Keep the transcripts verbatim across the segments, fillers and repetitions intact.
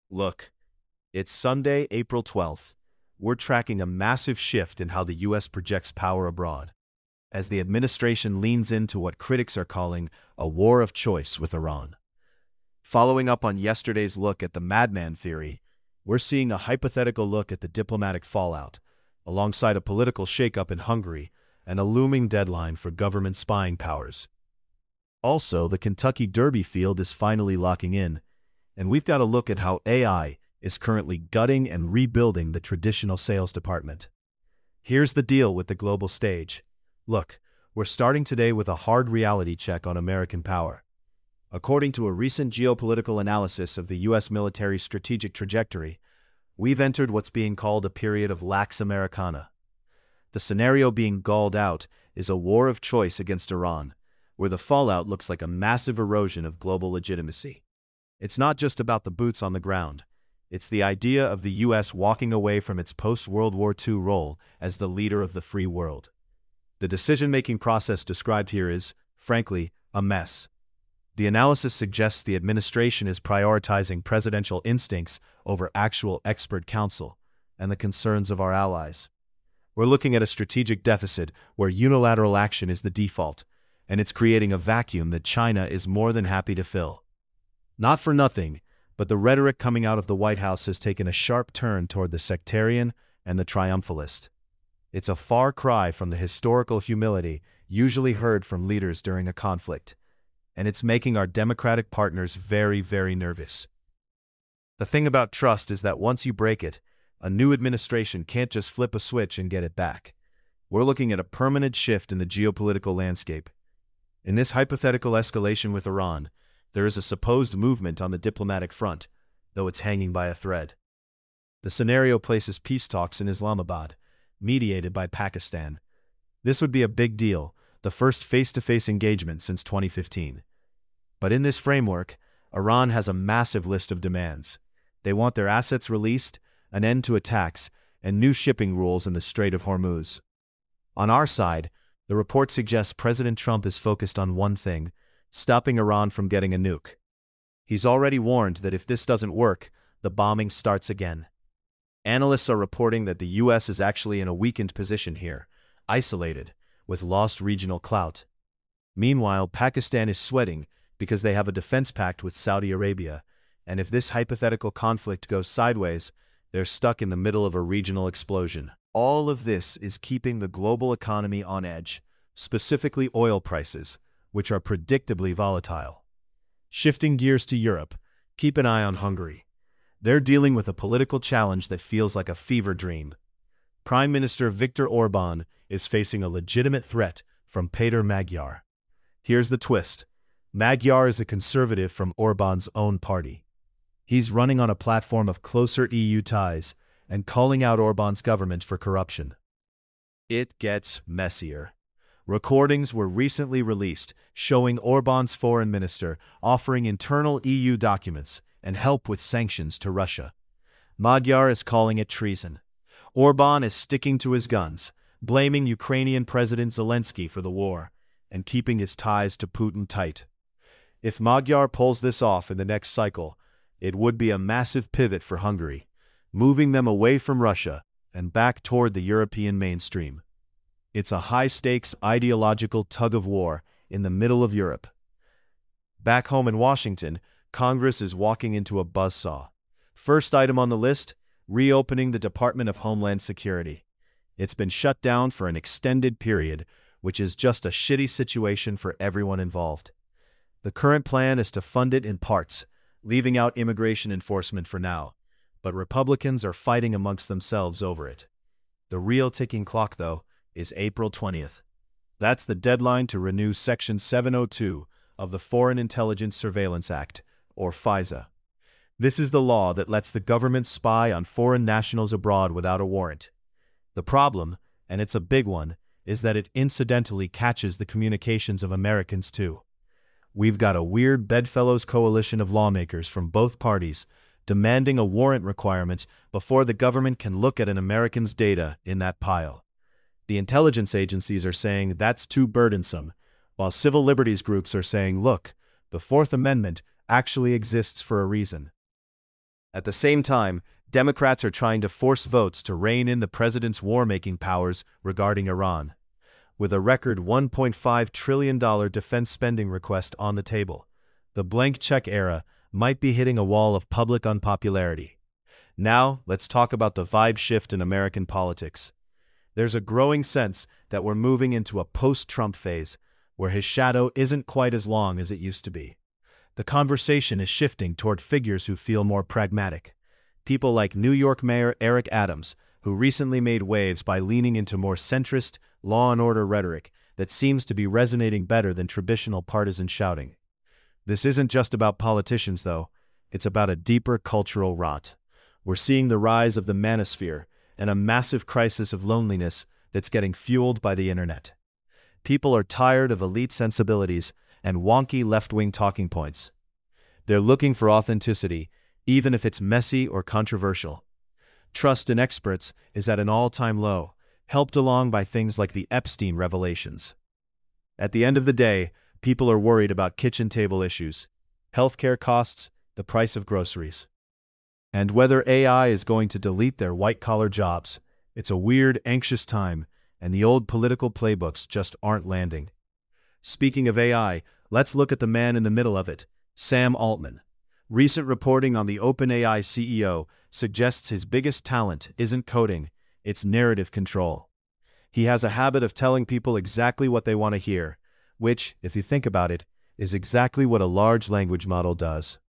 Look, it's Sunday, April twelfth. We're tracking a massive shift in how the U S projects power abroad, as the administration leans into what critics are calling a war of choice with Iran. Following up on yesterday's look at the madman theory, we're seeing a hypothetical look at the diplomatic fallout, alongside a political shakeup in Hungary and a looming deadline for government spying powers. Also, the Kentucky Derby field is finally locking in, and we've got a look at how A I is currently gutting and rebuilding the traditional sales department. Here's the deal with the global stage. Look, we're starting today with a hard reality check on American power. According to a recent geopolitical analysis of the U S military strategic trajectory, we've entered what's being called a period of Pax Americana. The scenario being galled out is a war of choice against Iran, where the fallout looks like a massive erosion of global legitimacy. It's not just about the boots on the ground. It's the idea of the U S walking away from its post-World War Two role as the leader of the free world. The decision-making process described here is, frankly, a mess. The analysis suggests the administration is prioritizing presidential instincts over actual expert counsel and the concerns of our allies. We're looking at a strategic deficit where unilateral action is the default, and it's creating a vacuum that China is more than happy to fill. Not for nothing, but the rhetoric coming out of the White House has taken a sharp turn toward the sectarian and the triumphalist. It's a far cry from the historical humility usually heard from leaders during a conflict, and it's making our Democratic partners very, very nervous. The thing about trust is that once you break it, a new administration can't just flip a switch and get it back. We're looking at a permanent shift in the geopolitical landscape. In this hypothetical escalation with Iran, there is a supposed movement on the diplomatic front, though it's hanging by a thread. The scenario places peace talks in Islamabad, mediated by Pakistan. This would be a big deal, the first face-to-face engagement since twenty fifteen. But in this framework, Iran has a massive list of demands. They want their assets released, an end to attacks, and new shipping rules in the Strait of Hormuz. On our side, the report suggests President Trump is focused on one thing: stopping Iran from getting a nuke. He's already warned that if this doesn't work, the bombing starts again. Analysts are reporting that the U S is actually in a weakened position here, isolated, with lost regional clout. Meanwhile, Pakistan is sweating because they have a defense pact with Saudi Arabia, and if this hypothetical conflict goes sideways, they're stuck in the middle of a regional explosion. All of this is keeping the global economy on edge, specifically oil prices, which are predictably volatile. Shifting gears to Europe, keep an eye on Hungary. They're dealing with a political challenge that feels like a fever dream. Prime Minister Viktor Orbán is facing a legitimate threat from Péter Magyar. Here's the twist. Magyar is a conservative from Orbán's own party. He's running on a platform of closer E U ties and calling out Orbán's government for corruption. It gets messier. Recordings were recently released showing Orbán's foreign minister offering internal E U documents and help with sanctions to Russia. Magyar is calling it treason. Orbán is sticking to his guns, blaming Ukrainian President Zelensky for the war, and keeping his ties to Putin tight. If Magyar pulls this off in the next cycle, it would be a massive pivot for Hungary, moving them away from Russia and back toward the European mainstream. It's a high-stakes ideological tug-of-war in the middle of Europe. Back home in Washington, Congress is walking into a buzzsaw. First item on the list, reopening the Department of Homeland Security. It's been shut down for an extended period, which is just a shitty situation for everyone involved. The current plan is to fund it in parts, leaving out immigration enforcement for now, but Republicans are fighting amongst themselves over it. The real ticking clock, though, is April twentieth. That's the deadline to renew Section seven oh two of the Foreign Intelligence Surveillance Act, or FISA. This is the law that lets the government spy on foreign nationals abroad without a warrant. The problem, and it's a big one, is that it incidentally catches the communications of Americans too. We've got a weird bedfellows coalition of lawmakers from both parties demanding a warrant requirement before the government can look at an American's data in that pile. The intelligence agencies are saying that's too burdensome, while civil liberties groups are saying, look, the Fourth Amendment actually exists for a reason. At the same time, Democrats are trying to force votes to rein in the president's war-making powers regarding Iran. With a record one point five trillion dollars defense spending request on the table, the blank check era might be hitting a wall of public unpopularity. Now, let's talk about the vibe shift in American politics. There's a growing sense that we're moving into a post-Trump phase, where his shadow isn't quite as long as it used to be. The conversation is shifting toward figures who feel more pragmatic. People like New York Mayor Eric Adams, who recently made waves by leaning into more centrist, law and order rhetoric that seems to be resonating better than traditional partisan shouting. This isn't just about politicians, though. It's about a deeper cultural rot. We're seeing the rise of the manosphere and a massive crisis of loneliness that's getting fueled by the internet. People are tired of elite sensibilities and wonky left-wing talking points. They're looking for authenticity, even if it's messy or controversial. Trust in experts is at an all-time low, helped along by things like the Epstein revelations. At the end of the day, people are worried about kitchen table issues, healthcare costs, the price of groceries, and whether A I is going to delete their white-collar jobs. It's a weird, anxious time, and the old political playbooks just aren't landing. Speaking of A I, let's look at the man in the middle of it, Sam Altman. Recent reporting on the OpenAI C E O suggests his biggest talent isn't coding, it's narrative control. He has a habit of telling people exactly what they want to hear, which, if you think about it, is exactly what a large language model does.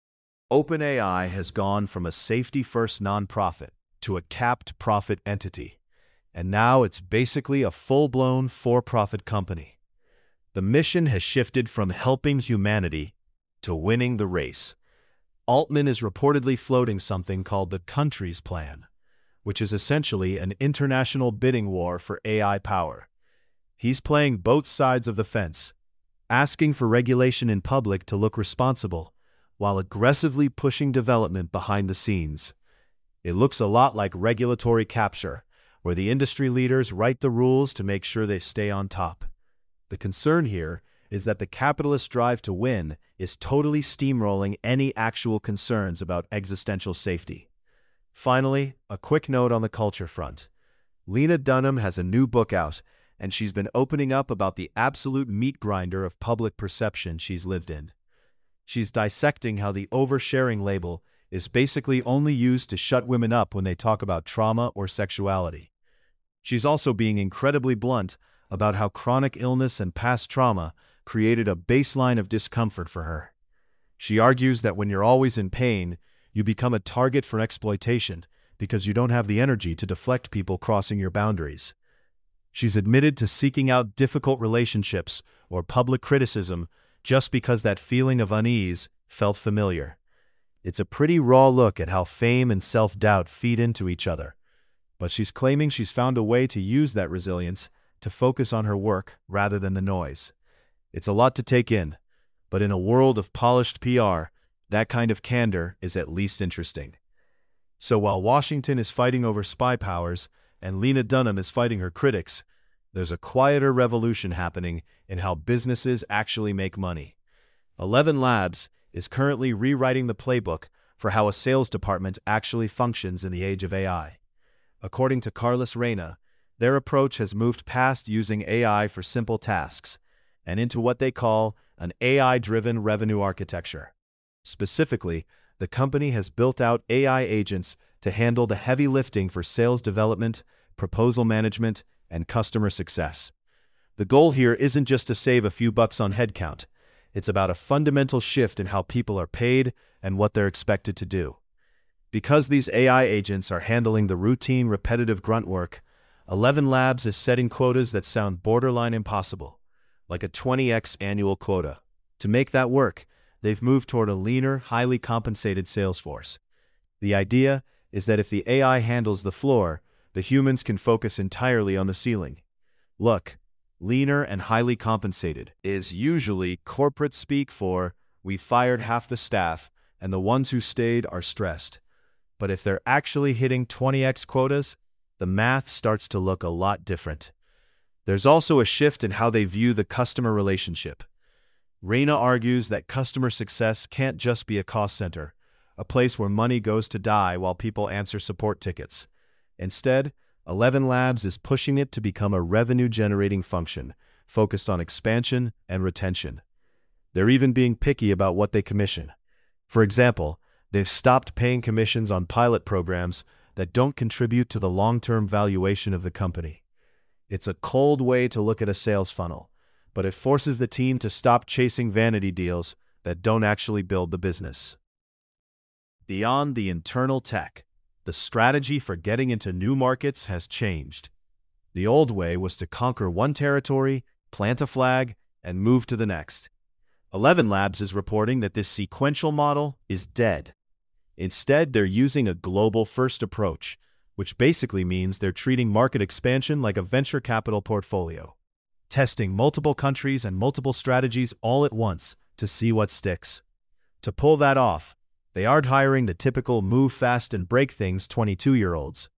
OpenAI has gone from a safety-first nonprofit to a capped profit entity, and now it's basically a full-blown for-profit company. The mission has shifted from helping humanity to winning the race. Altman is reportedly floating something called the Countries Plan, which is essentially an international bidding war for A I power. He's playing both sides of the fence, asking for regulation in public to look responsible, while aggressively pushing development behind the scenes. It looks a lot like regulatory capture, where the industry leaders write the rules to make sure they stay on top. The concern here is that the capitalist drive to win is totally steamrolling any actual concerns about existential safety. Finally, a quick note on the culture front. Lena Dunham has a new book out, and she's been opening up about the absolute meat grinder of public perception she's lived in. She's dissecting how the oversharing label is basically only used to shut women up when they talk about trauma or sexuality. She's also being incredibly blunt about how chronic illness and past trauma created a baseline of discomfort for her. She argues that when you're always in pain, you become a target for exploitation because you don't have the energy to deflect people crossing your boundaries. She's admitted to seeking out difficult relationships or public criticism just because that feeling of unease felt familiar. It's a pretty raw look at how fame and self-doubt feed into each other, but she's claiming she's found a way to use that resilience to focus on her work rather than the noise. It's a lot to take in, but in a world of polished P R, that kind of candor is at least interesting. So while Washington is fighting over spy powers and Lena Dunham is fighting her critics, there's a quieter revolution happening in how businesses actually make money. Eleven Labs is currently rewriting the playbook for how a sales department actually functions in the age of A I. According to Carlos Reyna, their approach has moved past using A I for simple tasks and into what they call an A I-driven revenue architecture. Specifically, the company has built out A I agents to handle the heavy lifting for sales development, proposal management, and customer success. The goal here isn't just to save a few bucks on headcount. It's about a fundamental shift in how people are paid and what they're expected to do. Because these A I agents are handling the routine, repetitive grunt work, Eleven Labs is setting quotas that sound borderline impossible, like a twenty x annual quota. To make that work, they've moved toward a leaner, highly compensated sales force. The idea is that if the A I handles the floor, the humans can focus entirely on the ceiling. Look, leaner and highly compensated is usually corporate speak for, we fired half the staff, and the ones who stayed are stressed. But if they're actually hitting twenty x quotas, the math starts to look a lot different. There's also a shift in how they view the customer relationship. Reyna argues that customer success can't just be a cost center, a place where money goes to die while people answer support tickets. Instead, Eleven Labs is pushing it to become a revenue-generating function, focused on expansion and retention. They're even being picky about what they commission. For example, they've stopped paying commissions on pilot programs that don't contribute to the long-term valuation of the company. It's a cold way to look at a sales funnel, but it forces the team to stop chasing vanity deals that don't actually build the business. Beyond the internal tech, the strategy for getting into new markets has changed. The old way was to conquer one territory, plant a flag, and move to the next. Eleven Labs is reporting that this sequential model is dead. Instead, they're using a global-first approach, which basically means they're treating market expansion like a venture capital portfolio, testing multiple countries and multiple strategies all at once to see what sticks. To pull that off, they aren't hiring the typical move fast and break things twenty-two-year-olds.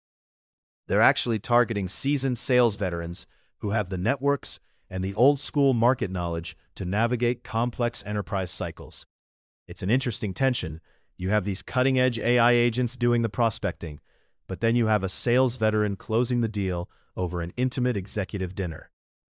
They're actually targeting seasoned sales veterans who have the networks and the old-school market knowledge to navigate complex enterprise cycles. It's an interesting tension. You have these cutting-edge A I agents doing the prospecting, but then you have a sales veteran closing the deal over an intimate executive dinner.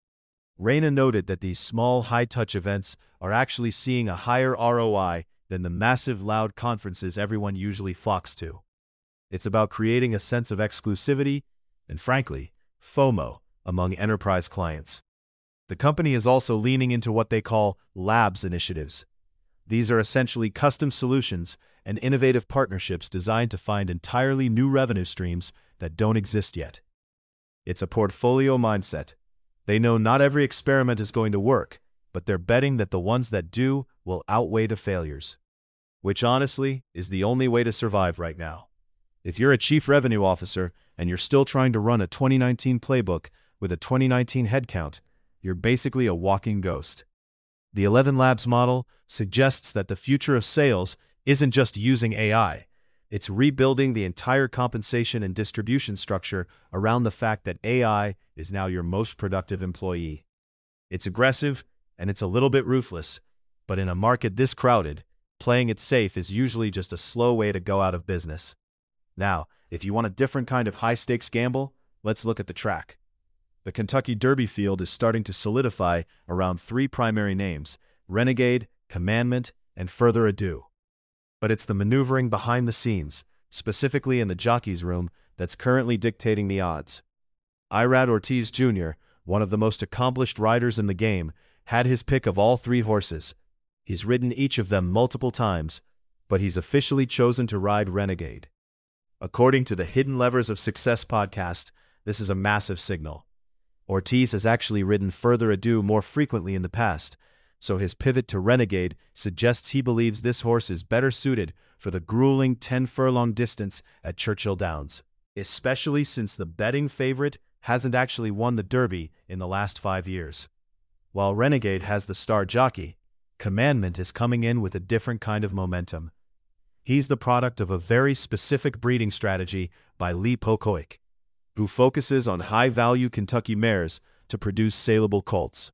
Raina noted that these small, high-touch events are actually seeing a higher R O I than the massive, loud conferences everyone usually flocks to. It's about creating a sense of exclusivity and, frankly, FOMO among enterprise clients. The company is also leaning into what they call labs initiatives. These are essentially custom solutions and innovative partnerships designed to find entirely new revenue streams that don't exist yet. It's a portfolio mindset. They know not every experiment is going to work, but they're betting that the ones that do will outweigh the failures, which honestly is the only way to survive right now. If you're a chief revenue officer and you're still trying to run a twenty nineteen playbook with a twenty nineteen headcount, you're basically a walking ghost. The Eleven Labs model suggests that the future of sales isn't just using A I. It's rebuilding the entire compensation and distribution structure around the fact that A I is now your most productive employee. It's aggressive and it's a little bit ruthless, but in a market this crowded, playing it safe is usually just a slow way to go out of business. Now, if you want a different kind of high-stakes gamble, let's look at the track. The Kentucky Derby field is starting to solidify around three primary names: Renegade, Commandment, and Further Ado. But it's the maneuvering behind the scenes, specifically in the jockey's room, that's currently dictating the odds. Irad Ortiz Junior, one of the most accomplished riders in the game, had his pick of all three horses. He's ridden each of them multiple times, but he's officially chosen to ride Renegade. According to the Hidden Levers of Success podcast, this is a massive signal. Ortiz has actually ridden Further Ado more frequently in the past, so his pivot to Renegade suggests he believes this horse is better suited for the grueling ten-furlong distance at Churchill Downs, especially since the betting favorite hasn't actually won the Derby in the last five years. While Renegade has the star jockey, Commandment is coming in with a different kind of momentum. He's the product of a very specific breeding strategy by Lee Pocock, who focuses on high-value Kentucky mares to produce saleable colts.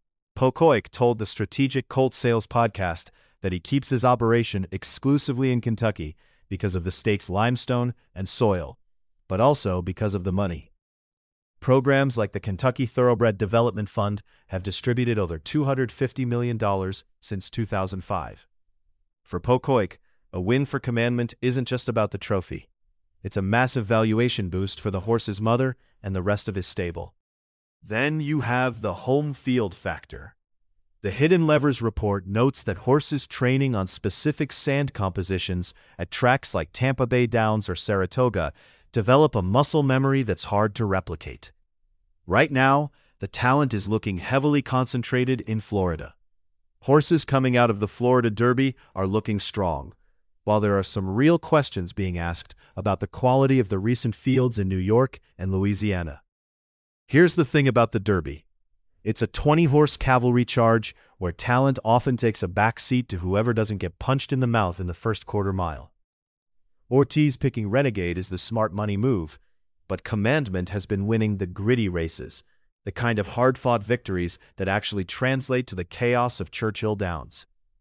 Pocock told the Strategic Colt Sales podcast that he keeps his operation exclusively in Kentucky because of the state's limestone and soil, but also because of the money. Programs like the Kentucky Thoroughbred Development Fund have distributed over two hundred fifty million dollars since two thousand five. For Pocock, a win for Commandment isn't just about the trophy. It's a massive valuation boost for the horse's mother and the rest of his stable. Then you have the home field factor. The Hidden Levers report notes that horses training on specific sand compositions at tracks like Tampa Bay Downs or Saratoga develop a muscle memory that's hard to replicate. Right now, the talent is looking heavily concentrated in Florida. Horses coming out of the Florida Derby are looking strong, while there are some real questions being asked about the quality of the recent fields in New York and Louisiana. Here's the thing about the Derby. It's a twenty-horse cavalry charge where talent often takes a back seat to whoever doesn't get punched in the mouth in the first quarter mile. Ortiz picking Renegade is the smart money move, but Commandment has been winning the gritty races, the kind of hard-fought victories that actually translate to the chaos of Churchill Downs.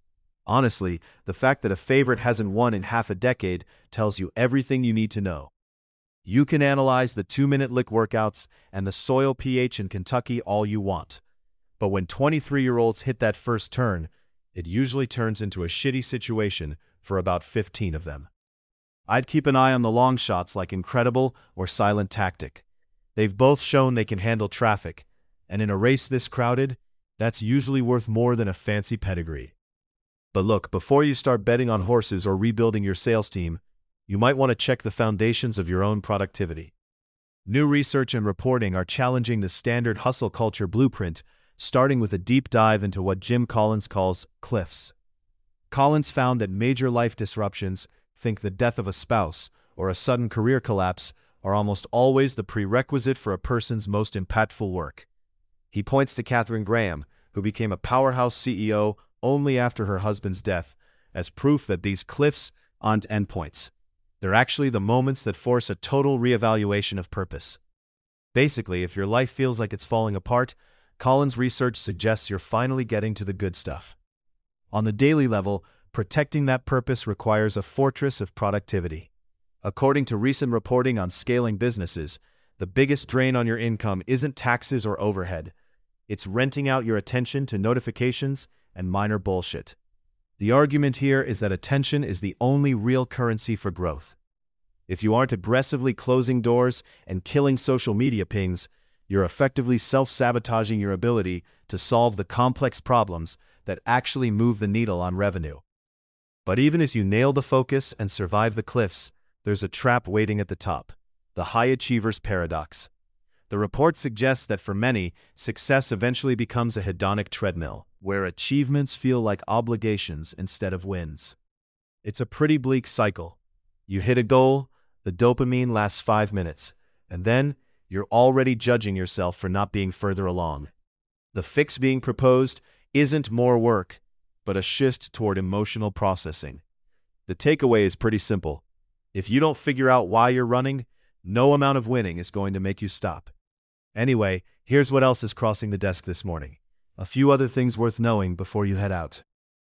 Honestly, the fact that a favorite hasn't won in half a decade tells you everything you need to know. You can analyze the two-minute lick workouts and the soil pH in Kentucky all you want. But when twenty-three-year-olds hit that first turn, it usually turns into a shitty situation for about fifteen of them. I'd keep an eye on the long shots like Incredible or Silent Tactic. They've both shown they can handle traffic, and in a race this crowded, that's usually worth more than a fancy pedigree. But look, before you start betting on horses or rebuilding your sales team, you might want to check the foundations of your own productivity. New research and reporting are challenging the standard hustle culture blueprint, starting with a deep dive into what Jim Collins calls cliffs. Collins found that major life disruptions, think the death of a spouse or a sudden career collapse, are almost always the prerequisite for a person's most impactful work. He points to Katharine Graham, who became a powerhouse C E O only after her husband's death, as proof that these cliffs aren't endpoints. They're actually the moments that force a total reevaluation of purpose. Basically, if your life feels like it's falling apart, Collins' research suggests you're finally getting to the good stuff. On the daily level, protecting that purpose requires a fortress of productivity. According to recent reporting on scaling businesses, the biggest drain on your income isn't taxes or overhead. It's renting out your attention to notifications and minor bullshit. The argument here is that attention is the only real currency for growth. If you aren't aggressively closing doors and killing social media pings, you're effectively self-sabotaging your ability to solve the complex problems that actually move the needle on revenue. But even as you nail the focus and survive the cliffs, there's a trap waiting at the top: the high achiever's paradox. The report suggests that for many, success eventually becomes a hedonic treadmill, where achievements feel like obligations instead of wins. It's a pretty bleak cycle. You hit a goal, the dopamine lasts five minutes, and then you're already judging yourself for not being further along. The fix being proposed isn't more work, but a shift toward emotional processing. The takeaway is pretty simple. If you don't figure out why you're running, no amount of winning is going to make you stop. Anyway, here's what else is crossing the desk this morning. A few other things worth knowing before you head out.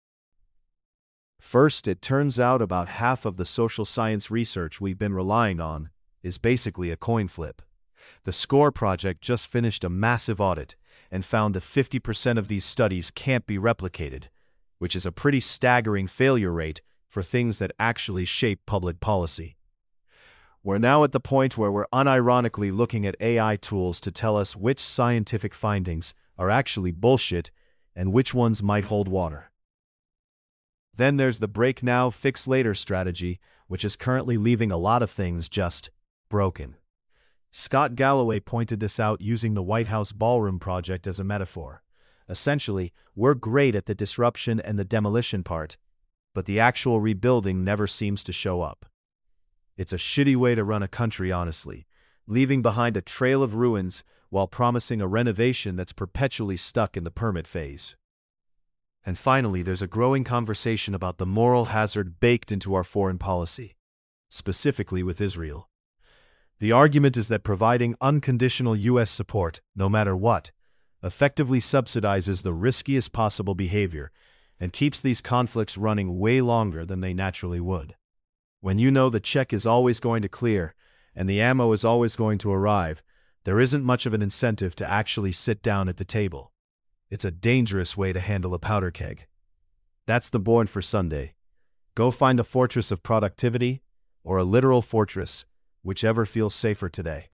First, it turns out about half of the social science research we've been relying on is basically a coin flip. The SCORE project just finished a massive audit and found that fifty percent of these studies can't be replicated, which is a pretty staggering failure rate for things that actually shape public policy. We're now at the point where we're unironically looking at A I tools to tell us which scientific findings are actually bullshit and which ones might hold water. Then there's the break now, fix later strategy, which is currently leaving a lot of things just broken. Scott Galloway pointed this out using the White House ballroom project as a metaphor. Essentially, we're great at the disruption and the demolition part, but the actual rebuilding never seems to show up. It's a shitty way to run a country, honestly, leaving behind a trail of ruins while promising a renovation that's perpetually stuck in the permit phase. And finally, there's a growing conversation about the moral hazard baked into our foreign policy, specifically with Israel. The argument is that providing unconditional U S support, no matter what, effectively subsidizes the riskiest possible behavior and keeps these conflicts running way longer than they naturally would. When you know the check is always going to clear and the ammo is always going to arrive, there isn't much of an incentive to actually sit down at the table. It's a dangerous way to handle a powder keg. That's the Born for Sunday. Go find a fortress of productivity or a literal fortress, whichever feels safer today.